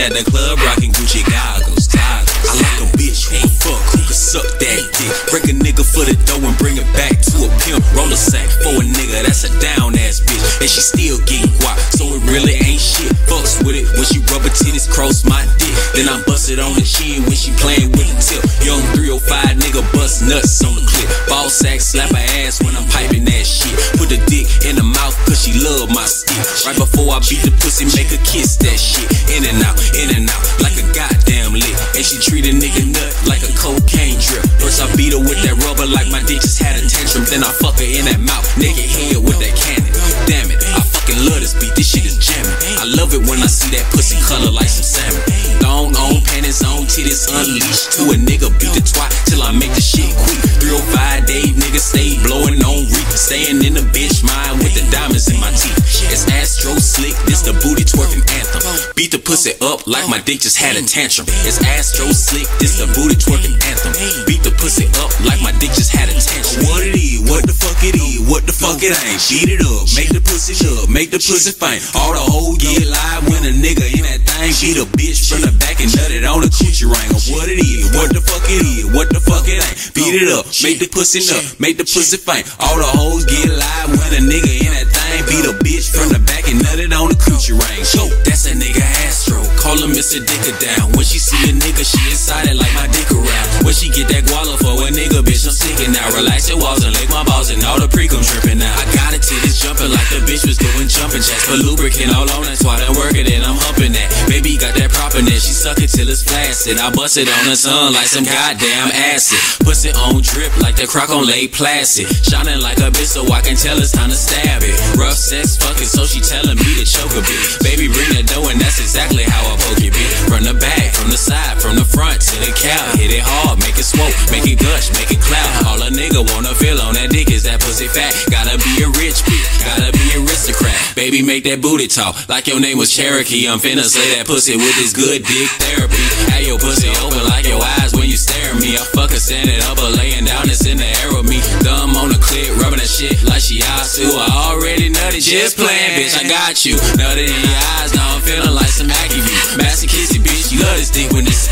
at the club rocking Gucci goggles. I like a bitch who can fuck, who can suck that dick. Break a nigga for the dough and bring it back to a pimp. Roll a sack for a nigga, that's a down ass bitch. And she still getting guap, so it really ain't shit. Fucks with it when she rubber titties cross my dick. Then I bust it on the chin when she playing with the tip. Young 305 nigga bust nuts on the clip. Ball sack slap her ass when I'm piping that shit. Put the dick in the mouth cause she love my stick. Right before I beat the pussy, make her kiss that shit. In and out, like a goddamn lick. And she treat a nigga nut like a cocaine drip. First I beat her with that rubber like my dick just had a tantrum. Then I fuck her in that mouth, naked head with that cannon. Damn it, I fucking love this beat, this shit is jamming. I love it when I see that pussy color like some salmon. Thong on, panties on, titties unleashed. To a nigga beat the twat till I make the shit quick. 305 day nigga stay blowing on reek. Staying in the bitch mind with the diamonds in my teeth. It's Astro Slick, this the booty twerking anthem. Beat the pussy up like my dick just had a tantrum. It's Astro Slick, this the booty twerking anthem. Beat the pussy up like my dick just had a tantrum. What it is, what the fuck it is, what the fuck it ain't. Beat it up, make the pussy up, make the pussy faint. All the whole year live when a nigga in that thing. Beat a bitch from the back and nut it on the coochie ring. What it is, what the fuck it is, what the fuck it ain't. Beat it up, make the pussy nut, make the pussy faint. All the hoes get live when a nigga in that thing. Beat a bitch from the back and nut it on the coochie ring. Yo, that's a nigga Astro, call him Mr. Dicker Down. When she see a nigga, she excited like my dick around. When she get that guala for a nigga, bitch, I'm sticking out. Relax your walls and lick my balls and all the pre-cum tripping out. I got it titties jumping like the bitch was doing jumping jacks. Put lubricant all on that twat and work it and I'm humping that. Baby got that propperness, she suck it till it's flaccid. I bust it on the sun like some goddamn acid. Pussy on drip like the crock on lay placid. Shining like a bitch so I can tell it's time to stab it. Rough sex fucking so she telling me to choke a bit. Baby bring the dough and that's exactly how I poke it, bitch. From the back, from the side, from the front to the cow. Hit it hard, make it smoke, make it gush, make it cloud. All a nigga wanna feel on that dick is that pussy fat. Gotta be a rich bitch, gotta be an aristocrat. Baby make that booty talk like your name was Cherokee. I'm finna slay that pussy with this good dick therapy. Have your pussy open like your eyes when you stare at me. I fuck her standing up or laying down, it's in the air with me. Thumb on the clit, rubbing that shit like she eyes too. I already nutted, just playing, bitch, I got you. Nutted in your eyes, now I'm feeling like some Acuvue. Masochistic bitch, you love this dick when it's